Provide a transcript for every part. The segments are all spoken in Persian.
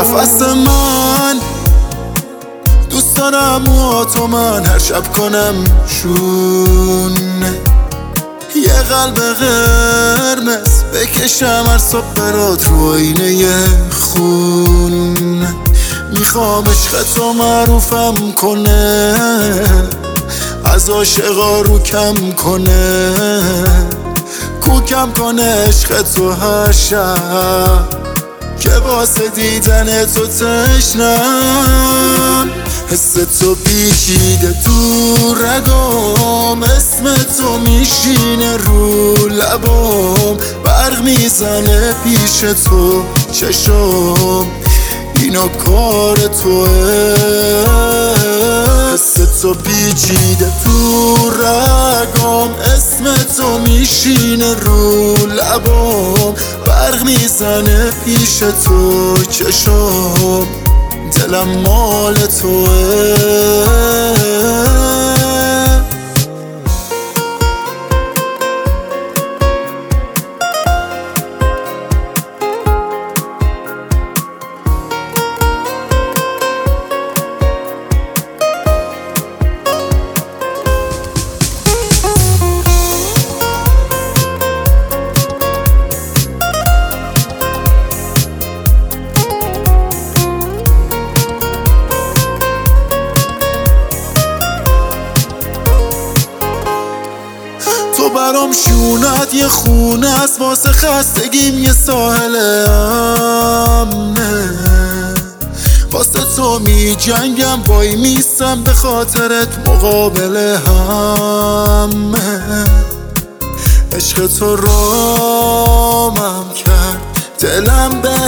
نفس من دوست دارم موهاتو من هر شب کنم شونه، یه قلب قرمز بکشم هر صبح برات رو آینه خون. میخوام عشق تو معروفم کنه، از عاشقا رو کم کنه، کوکم کنه عشق تو هر شب که واسه دیدن تو تشنم. حس تو پیچیده تو رگام، اسم تو میشینه رو لبام، برق میزنه پیش تو چشم، اینا کار توه. حس تو پیچیده تو رگام، اسم تو میشینه رو لبام، برق میزنه پیش تو چشم، دلم مال توه. تو برام شونت یه خونه است، واسه خستگیم یه ساحل امنه، واسه تو می جنگم وای میستم به خاطرت مقابل همه. عشق تو رامم کرد، دلم به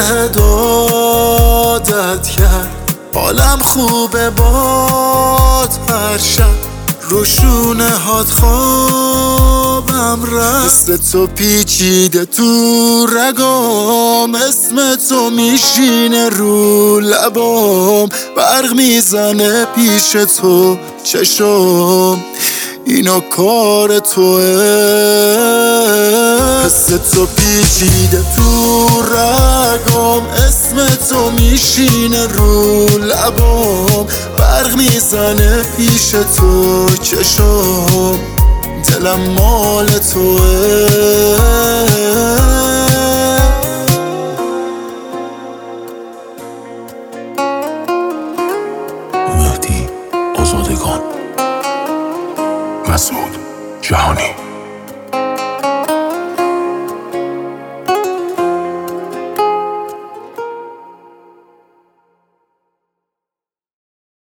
عادت کرد، حالم خوبه باد هر شب، روشونه هات خوابم رفت. حس تو پیچیده تو رگام، اسم تو میشینه رو لبام، برق میزنه پیش تو چشم، اینا کار توه. حس تو پیچیده تو رگام، اسم تو میشینه رو لبام، برق میزنه پیش تو چشم، دلم مال توه. مهدی آزادگان، مسعود جهانی.